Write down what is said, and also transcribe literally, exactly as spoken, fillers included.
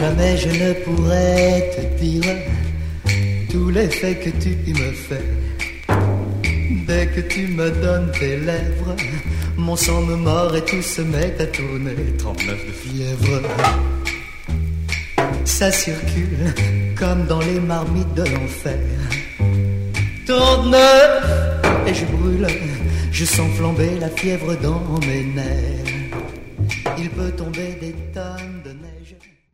jamais je ne pourrais te dire tout l'effet que tu me fais. Dès que tu me donnes tes lèvres, mon sang me mord et tout se met à tourner. Trente-neuf de fièvre. Ça circule comme dans les marmites de l'enfer. Trente-neuf et je brûle, je sens flamber la fièvre dans mes nerfs. Il peut tomber des tonnes